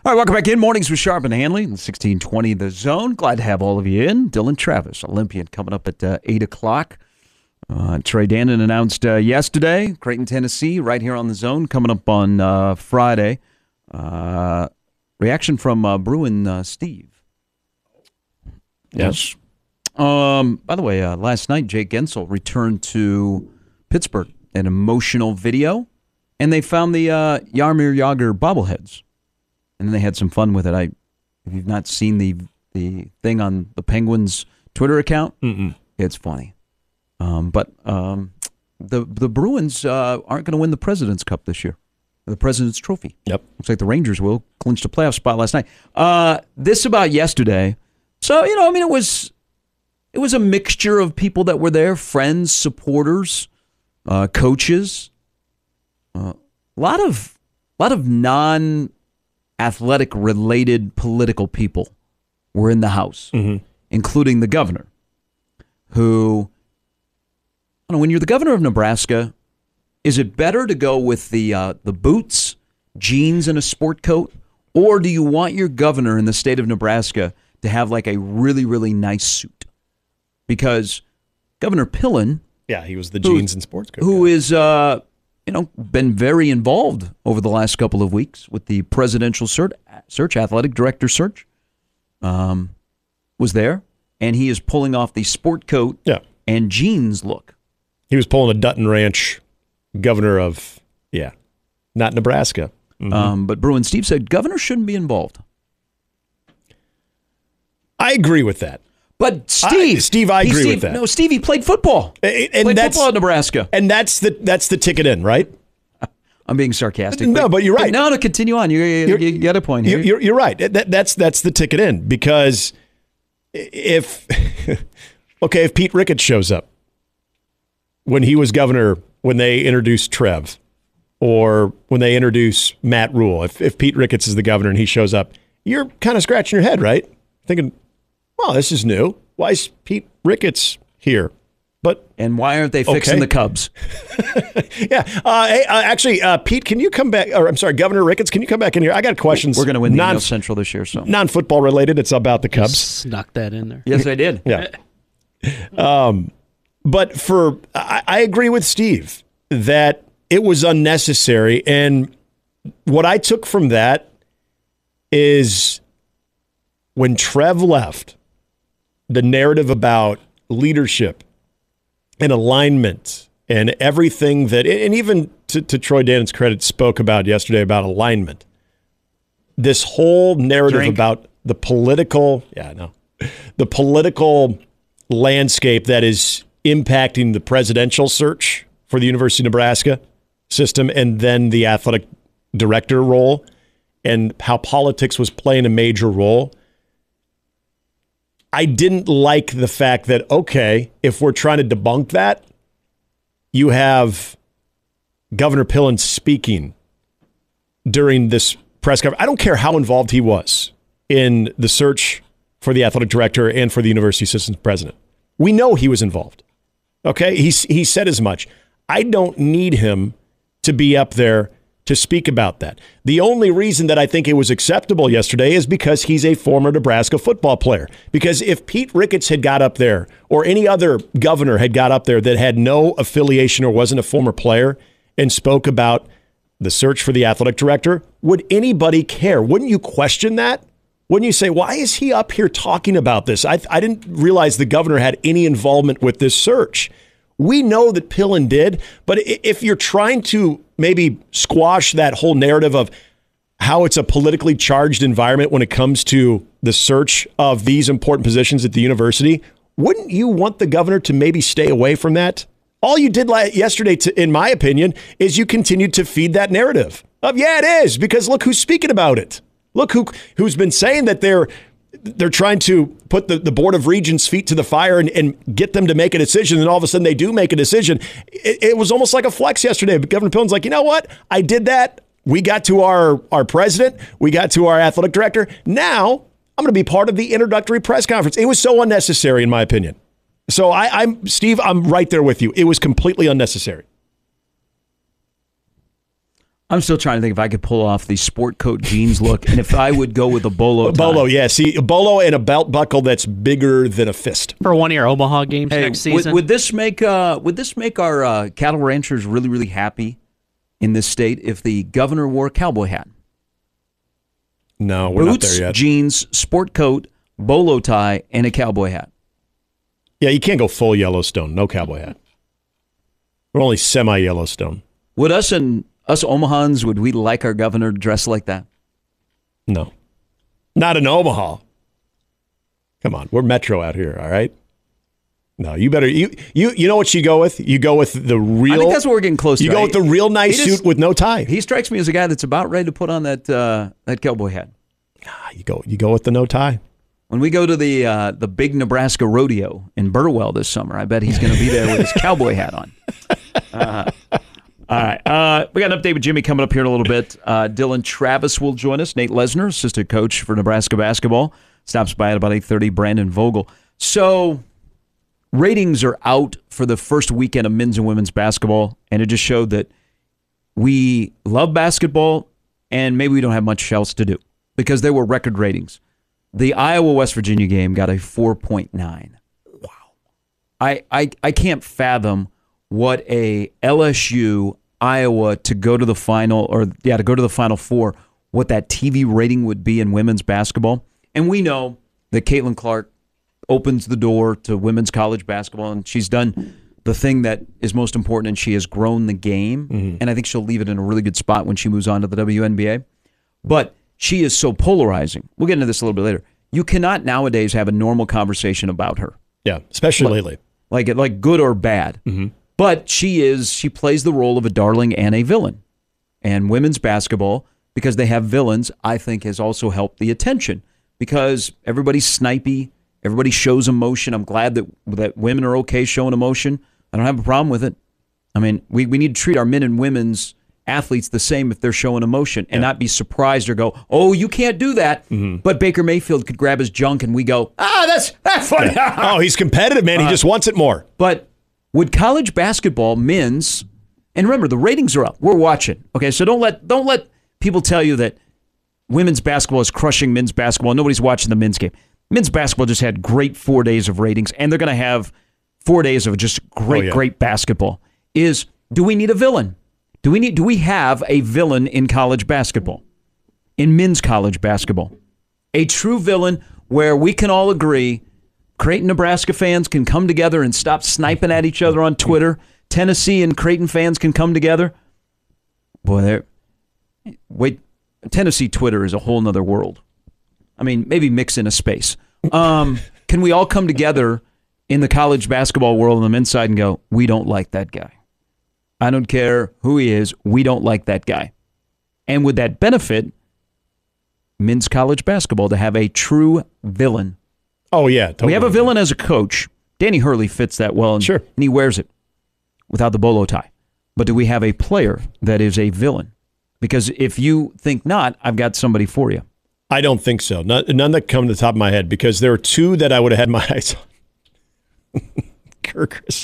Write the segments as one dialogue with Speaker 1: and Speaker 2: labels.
Speaker 1: All right, welcome back in. Mornings with Sharp and Hanley, 1620 The Zone. Glad to have all of you in. Dylan Travis, Olympian, coming up at 8 o'clock. Trey Dannon announced yesterday, Creighton, Tennessee, right here on The Zone, coming up on Friday. Reaction from Bruin Steve.
Speaker 2: Yes.
Speaker 1: By the way, last night, Jake Gensel returned to Pittsburgh, an emotional video, and they found the Jaromir Jagr bobbleheads. And then they had some fun with it. If you've not seen the thing on the Penguins Twitter account, it's funny. But the Bruins aren't going to win the President's Cup this year, the President's Trophy.
Speaker 2: Yep.
Speaker 1: Looks like the Rangers will clinch the playoff spot last night. This about yesterday. So, it was a mixture of people that were there, friends, supporters, coaches, a lot of non-athletic related political people were in the house, including the governor, who, I don't know, when you're the governor of Nebraska, is it better to go with the boots, jeans, and a sport coat, or do you want your governor in the state of Nebraska to have like a really, really nice suit? Because Governor Pillen,
Speaker 2: he was the jeans and sports coat
Speaker 1: who
Speaker 2: guy.
Speaker 1: is been very involved over the last couple of weeks with the presidential search, athletic director search, was there, and he is pulling off the sport coat and jeans look.
Speaker 2: He was pulling a Dutton Ranch governor of, not Nebraska.
Speaker 1: But Bruin Steve said governor shouldn't be involved.
Speaker 2: I agree with that.
Speaker 1: But Steve,
Speaker 2: I agree with that.
Speaker 1: No, Steve, he played football.
Speaker 2: And
Speaker 1: played football at Nebraska.
Speaker 2: And that's the ticket in, right?
Speaker 1: I'm being sarcastic.
Speaker 2: No, but you're right.
Speaker 1: No, continue on. You got a point here.
Speaker 2: You're right. That's the ticket in, because if Pete Ricketts shows up when he was governor, when they introduced Trev, or when they introduce Matt Rule, if Pete Ricketts is the governor and he shows up, you're kind of scratching your head, right? Thinking, well, this is new. Why is Pete Ricketts here?
Speaker 1: And why aren't they fixing the Cubs?
Speaker 2: Actually, Pete, can you come back? Or I'm sorry, Governor Ricketts, can you come back in here? I got questions.
Speaker 1: We're going to win the NL Central this year, so
Speaker 2: non-football related. It's about the Cubs.
Speaker 3: Snuck that in there.
Speaker 1: Yes, I did.
Speaker 2: Yeah. But I agree with Steve that it was unnecessary, and what I took from that is when Trev left, the narrative about leadership and alignment and everything that, and even to Troy Dannon's credit, spoke about yesterday about alignment. This whole narrative about the political, the political landscape that is impacting the presidential search for the University of Nebraska system, and then the athletic director role, and how politics was playing a major role. I didn't like the fact that, if we're trying to debunk that, you have Governor Pillen speaking during this press conference. I don't care how involved he was in the search for the athletic director and for the university assistant president. We know he was involved. Okay? He said as much. I don't need him to be up there to speak about that. The only reason that I think it was acceptable yesterday is because he's a former Nebraska football player. Because if Pete Ricketts had got up there, or any other governor had got up there that had no affiliation or wasn't a former player and spoke about the search for the athletic director, would anybody care? Wouldn't you question that? Wouldn't you say, why is he up here talking about this? I didn't realize the governor had any involvement with this search. We know that Pillen did, but if you're trying to maybe squash that whole narrative of how it's a politically charged environment when it comes to the search of these important positions at the university, wouldn't you want the governor to maybe stay away from that? All you did yesterday, in my opinion, is you continued to feed that narrative of, it is, because look who's speaking about it. Look who's been saying that they're trying to put the Board of Regents' feet to the fire and get them to make a decision, and all of a sudden they do make a decision. It was almost like a flex yesterday, but Governor Pillen's like, you know what? I did that. We got to our president. We got to our athletic director. Now I'm going to be part of the introductory press conference. It was so unnecessary, in my opinion. So Steve, I'm right there with you. It was completely unnecessary.
Speaker 1: I'm still trying to think if I could pull off the sport coat jeans look, and if I would go with a bolo tie.
Speaker 2: Bolo, yeah. See, a bolo and a belt buckle that's bigger than a fist.
Speaker 3: For one of your Omaha games next season.
Speaker 1: Would this make our cattle ranchers really, really happy in this state if the governor wore a cowboy hat?
Speaker 2: No, we're not there
Speaker 1: Boots,
Speaker 2: yet.
Speaker 1: jeans, sport coat, bolo tie, and a cowboy hat.
Speaker 2: Yeah, you can't go full Yellowstone. No cowboy hat. We're only semi-Yellowstone.
Speaker 1: Would us Omahans, would we like our governor dressed like that?
Speaker 2: No. Not in Omaha. Come on, we're metro out here, all right? No, you better you know what you go with? You go with the real.
Speaker 1: I think that's what we're getting close to.
Speaker 2: You go with the real nice suit with no tie.
Speaker 1: He strikes me as a guy that's about ready to put on that cowboy hat.
Speaker 2: You go with the no tie.
Speaker 1: When we go to the big Nebraska rodeo in Burwell this summer, I bet he's going to be there with his cowboy hat on. All right. We got an update with Jimmy coming up here in a little bit. Dylan Travis will join us. Nate Lesnar, assistant coach for Nebraska basketball, stops by at about 8:30. Brandon Vogel. So ratings are out for the first weekend of men's and women's basketball, and it just showed that we love basketball and maybe we don't have much else to do because there were record ratings. The Iowa-West Virginia game got a 4.9. Wow. I can't fathom what a LSU Iowa to go to the final Final Four, what that TV rating would be in women's basketball. And we know that Caitlin Clark opens the door to women's college basketball, and she's done the thing that is most important, and she has grown the game. Mm-hmm. And I think she'll leave it in a really good spot when she moves on to the WNBA. But she is so polarizing. We'll get into this a little bit later. You cannot nowadays have a normal conversation about her.
Speaker 2: Yeah, especially lately.
Speaker 1: Like good or bad. Mm-hmm. But she plays the role of a darling and a villain. And women's basketball, because they have villains, I think has also helped the attention. Because everybody's snipey, everybody shows emotion. I'm glad that women are okay showing emotion. I don't have a problem with it. I mean, we need to treat our men and women's athletes the same if they're showing emotion and not be surprised or go, oh, you can't do that. Mm-hmm. But Baker Mayfield could grab his junk and we go, that's funny.
Speaker 2: Oh, he's competitive, man. He just wants it more.
Speaker 1: But would college basketball, men's, and remember, the ratings are up. We're watching. Okay, so don't let people tell you that women's basketball is crushing men's basketball. Nobody's watching the men's game. Men's basketball just had great 4 days of ratings, and they're going to have 4 days of just great basketball. Do we need a villain? Do we have a villain in college basketball, in men's college basketball? A true villain where we can all agree Creighton, Nebraska fans can come together and stop sniping at each other on Twitter. Tennessee and Creighton fans can come together. Boy, Tennessee Twitter is a whole nother world. I mean, maybe mix in a space. Can we all come together in the college basketball world on the men's side and go, we don't like that guy. I don't care who he is. We don't like that guy. And would that benefit men's college basketball to have a true villain?
Speaker 2: Oh, yeah. Totally.
Speaker 1: We have a villain as a coach. Danny Hurley fits that well, and he wears it without the bolo tie. But do we have a player that is a villain? Because if you think not, I've got somebody for you.
Speaker 2: I don't think so. None that come to the top of my head, because there are two that I would have had my eyes on. Kirkus.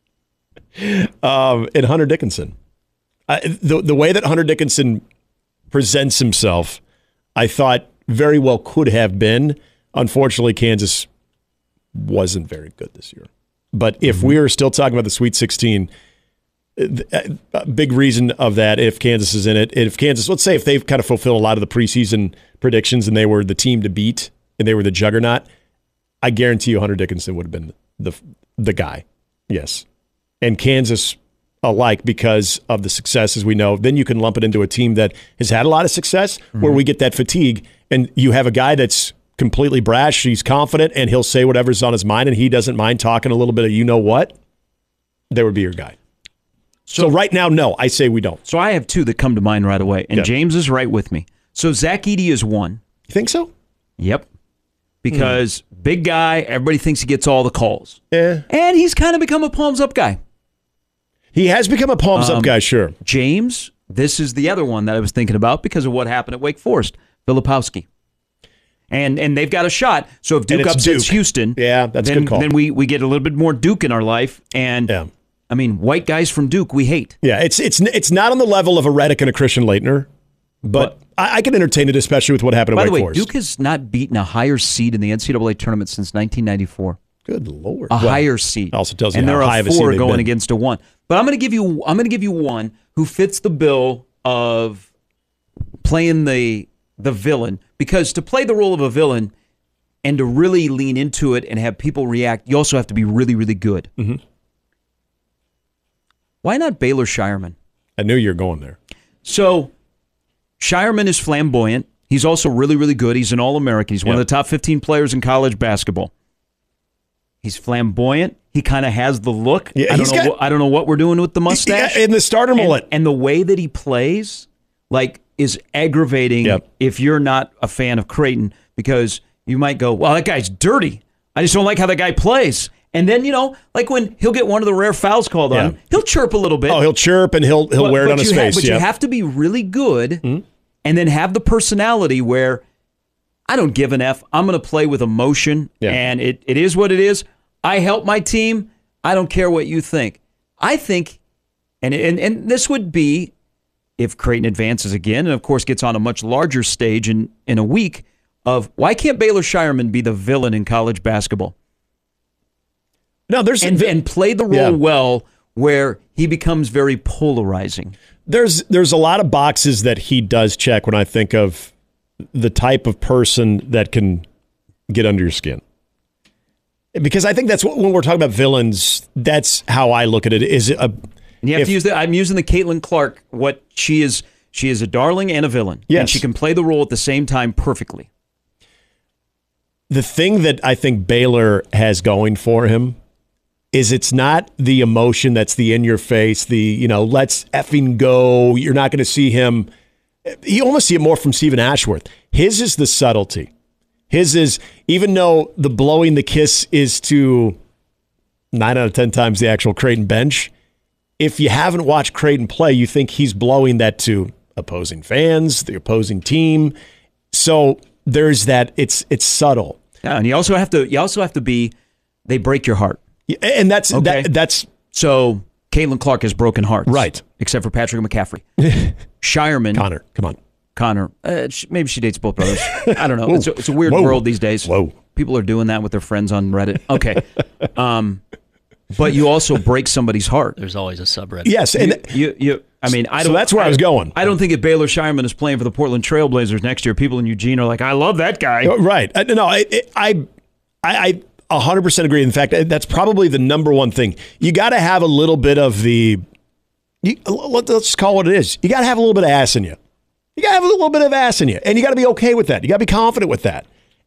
Speaker 2: And Hunter Dickinson. The way that Hunter Dickinson presents himself, I thought very well could have been. Unfortunately, Kansas wasn't very good this year. But if we are still talking about the Sweet 16, a big reason of that, if Kansas is in it, let's say if they've kind of fulfilled a lot of the preseason predictions and they were the team to beat and they were the juggernaut, I guarantee you Hunter Dickinson would have been the guy. Yes. And Kansas alike, because of the success, as we know, then you can lump it into a team that has had a lot of success where we get that fatigue, and you have a guy that's completely brash, he's confident, and he'll say whatever's on his mind, and he doesn't mind talking a little bit of you-know-what. There would be your guy. So right now, no, I say we don't.
Speaker 1: So I have two that come to mind right away, and James is right with me. So Zach Edey is one.
Speaker 2: You think so?
Speaker 1: Yep. Because big guy, everybody thinks he gets all the calls.
Speaker 2: Yeah.
Speaker 1: And he's kind of become a palms-up guy.
Speaker 2: He has become a palms-up guy, sure.
Speaker 1: James, this is the other one that I was thinking about because of what happened at Wake Forest, Filipowski. And they've got a shot. So if Duke upsets Houston,
Speaker 2: that's a good call.
Speaker 1: Then we get a little bit more Duke in our life. And I mean, white guys from Duke we hate.
Speaker 2: Yeah, it's not on the level of a Redick and a Christian Laettner, but I can entertain it, especially with what happened at Wake Forest.
Speaker 1: By the way, Duke has not beaten a higher seed in the NCAA tournament since 1994.
Speaker 2: Good Lord.
Speaker 1: Higher seed.
Speaker 2: Also tells you
Speaker 1: and
Speaker 2: how high of a seed
Speaker 1: there are
Speaker 2: they've
Speaker 1: 4 going
Speaker 2: been.
Speaker 1: against a 1. But I'm going to give you one who fits the bill of playing the villain, because to play the role of a villain and to really lean into it and have people react, you also have to be really, really good.
Speaker 2: Mm-hmm.
Speaker 1: Why not Baylor Shireman?
Speaker 2: I knew you were going there.
Speaker 1: So, Shireman is flamboyant. He's also really, really good. He's an All-American. He's one of the top 15 players in college basketball. He's flamboyant. He kind of has the look.
Speaker 2: Yeah,
Speaker 1: I don't know what we're doing with the mustache.
Speaker 2: And the starter mullet.
Speaker 1: And the way that he plays, is aggravating if you're not a fan of Creighton, because you might go, well, that guy's dirty. I just don't like how that guy plays. And then, when he'll get one of the rare fouls called on him, he'll chirp a little bit.
Speaker 2: Oh, he'll chirp and he'll wear it on his face.
Speaker 1: But you have to be really good and then have the personality where I don't give an F. I'm going to play with emotion, and it is what it is. I help my team. I don't care what you think. I think, and this would be if Creighton advances again and, of course, gets on a much larger stage in a week, of why can't Baylor Shireman be the villain in college basketball?
Speaker 2: No,
Speaker 1: and play the role well, where he becomes very polarizing.
Speaker 2: There's a lot of boxes that he does check when I think of the type of person that can get under your skin. Because I think that's when we're talking about villains, that's how I look at it. I'm using the
Speaker 1: Caitlin Clark. What she is a darling and a villain.
Speaker 2: Yes.
Speaker 1: And she can play the role at the same time perfectly.
Speaker 2: The thing that I think Baylor has going for him is it's not the emotion that's the in your face, let's effing go. You're not going to see him. You almost see it more from Stephen Ashworth. His is the subtlety. His is, even though the blowing the kiss is to 9 out of 10 times the actual Creighton bench, if you haven't watched Creighton play, you think he's blowing that to opposing fans, the opposing team. So there's that. It's subtle.
Speaker 1: Yeah, and you also have to be. They break your heart,
Speaker 2: and that's
Speaker 1: so. Caitlin Clark has broken hearts,
Speaker 2: right?
Speaker 1: Except for Patrick McCaffrey. Shireman,
Speaker 2: Connor, come on.
Speaker 1: Connor, maybe she dates both brothers. I don't know. It's a weird world these days.
Speaker 2: Whoa.
Speaker 1: People are doing that with their friends on Reddit. Okay. But you also break somebody's heart.
Speaker 3: There's always a subreddit.
Speaker 2: Yes. And
Speaker 1: so
Speaker 2: that's where I was going.
Speaker 1: I don't think if Baylor Shireman is playing for the Portland Trailblazers next year, people in Eugene are like, I love that guy.
Speaker 2: Right. No, I 100% agree. In fact, that's probably the number one thing. You got to have a little bit of let's just call it what it is. You got to have a little bit of ass in you. You got to have a little bit of ass in you, and you got to be okay with that. You got to be confident with that.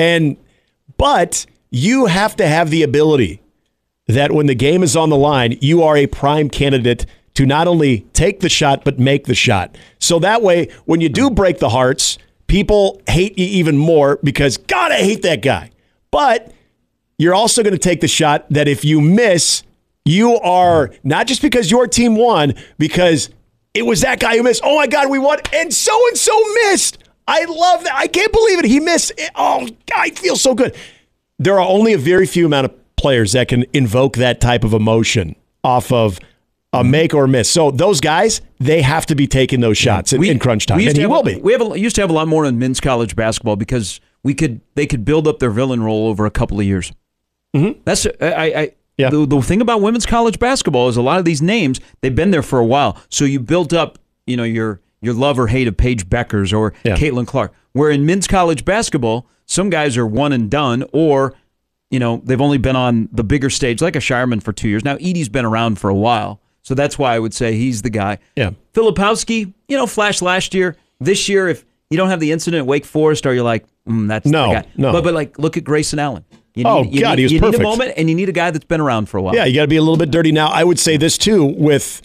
Speaker 2: But you have to have the ability that when the game is on the line, you are a prime candidate to not only take the shot, but make the shot. So that way, when you do break the hearts, people hate you even more because, God, I hate that guy. But you're also going to take the shot that if you miss, you are not just because your team won, because it was that guy who missed. Oh, my God, we won. And so missed. I love that. I can't believe it. He missed. Oh, I feel so good. There are only a very few amount of players that can invoke that type of emotion off of a make or miss. So those guys, they have to be taking those shots in crunch time. And he will be.
Speaker 1: We used to have a lot more in men's college basketball because they could build up their villain role over a couple of years. Mm-hmm. That's the thing about women's college basketball is a lot of these names, they've been there for a while. So you built up, your love or hate of Paige Beckers or Caitlin Clark. Where in men's college basketball, some guys are one and done, or they've only been on the bigger stage, like a Shireman, for 2 years. Now Edey's been around for a while, so that's why I would say he's the guy.
Speaker 2: Yeah,
Speaker 1: Filipowski, flashed last year. This year, if you don't have the incident at Wake Forest, or you're like, that's the guy.
Speaker 2: No.
Speaker 1: But look at Grayson Allen.
Speaker 2: He was perfect.
Speaker 1: You need a moment, and you need a guy that's been around for a while.
Speaker 2: Yeah, you got to be a little bit dirty. Now, I would say this too, with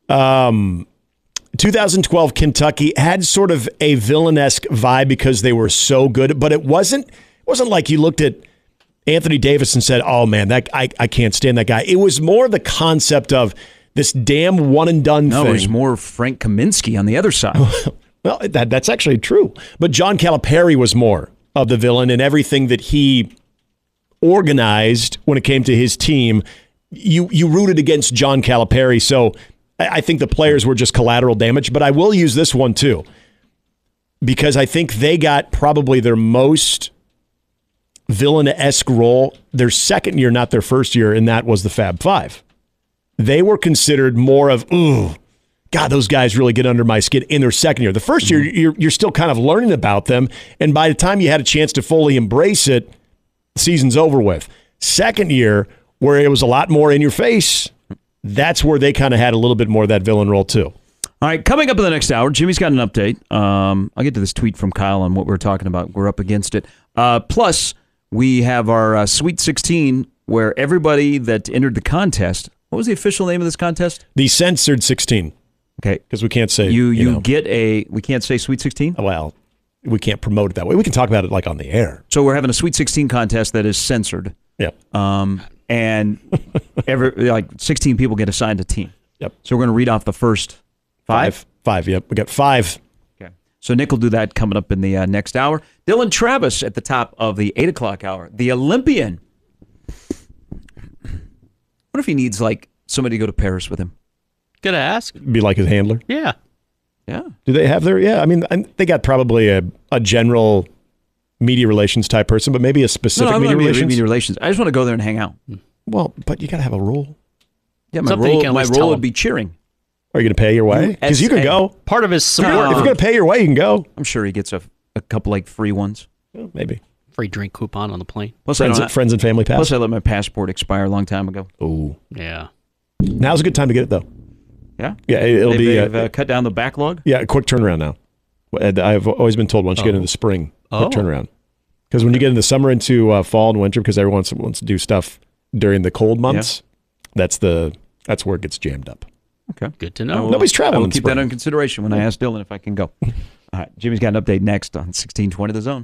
Speaker 2: 2012 Kentucky had sort of a villain-esque vibe because they were so good, but it wasn't like you looked at Anthony Davis and said, oh man, that I can't stand that guy. It was more the concept of this damn one-and-done thing.
Speaker 1: No, it was more Frank Kaminsky on the other side.
Speaker 2: Well, that's actually true. But John Calipari was more of the villain, and everything that he organized when it came to his team you rooted against John Calipari, so I think the players were just collateral damage. But I will use this one too, because I think they got probably their most villain-esque role their second year, not their first year, and that was the Fab Five. They were considered more of, ooh, God, those guys really get under my skin in their second year. The first year, you're still kind of learning about them, and by the time you had a chance to fully embrace it, the season's over with. Second year, where it was a lot more in your face, that's where they kind of had a little bit more of that villain role too.
Speaker 1: All right, coming up in the next hour, Jimmy's got an update. I'll get to this tweet from Kyle on what we're talking about. We're up against it. Plus, we have our Sweet 16, where everybody that entered the contest, what was the official name of this contest?
Speaker 2: The Censored 16.
Speaker 1: Okay.
Speaker 2: Because we can't say...
Speaker 1: You get a... We can't say Sweet 16?
Speaker 2: Well, we can't promote it that way. We can talk about it like on the air.
Speaker 1: So we're having a Sweet 16 contest that is censored.
Speaker 2: Yep.
Speaker 1: And 16 people get assigned a team.
Speaker 2: Yep.
Speaker 1: So we're going to read off the first five.
Speaker 2: Five, yep. We got 5.
Speaker 1: Okay. So Nick will do that coming up in the next hour. Dylan Travis at the top of the 8 o'clock hour. The Olympian. What if he needs somebody to go to Paris with him?
Speaker 3: Good ask.
Speaker 2: Be like his handler?
Speaker 3: Yeah.
Speaker 1: Yeah.
Speaker 2: Do they have their... Yeah, I mean, they got probably a general media relations type person, but maybe a specific media relations.
Speaker 1: I just want to go there and hang out.
Speaker 2: Well, but you got to have a role.
Speaker 1: Yeah, my role would be cheering.
Speaker 2: Are you going to pay your way? Because you can go.
Speaker 3: Part of his support.
Speaker 2: If you're going to pay your way, you can go.
Speaker 1: I'm sure he gets a couple free ones.
Speaker 2: Well, maybe.
Speaker 3: Free drink coupon on the plane.
Speaker 1: Plus,
Speaker 2: friends and family pass.
Speaker 1: Plus, I let my passport expire a long time ago.
Speaker 2: Oh.
Speaker 3: Yeah.
Speaker 2: Now's a good time to get it, though.
Speaker 1: Yeah?
Speaker 2: Yeah,
Speaker 1: they've cut down the backlog?
Speaker 2: Yeah, quick turnaround now. I've always been told once you get into the spring, quick turnaround. Because when you get in the summer into fall and winter, because everyone wants to do stuff during the cold months, that's where it gets jammed up.
Speaker 1: Okay.
Speaker 3: Good to know.
Speaker 2: Nobody's traveling.
Speaker 1: I will keep that in consideration when I ask Dylan if I can go. All right, Jimmy's got an update next on 1620 The Zone.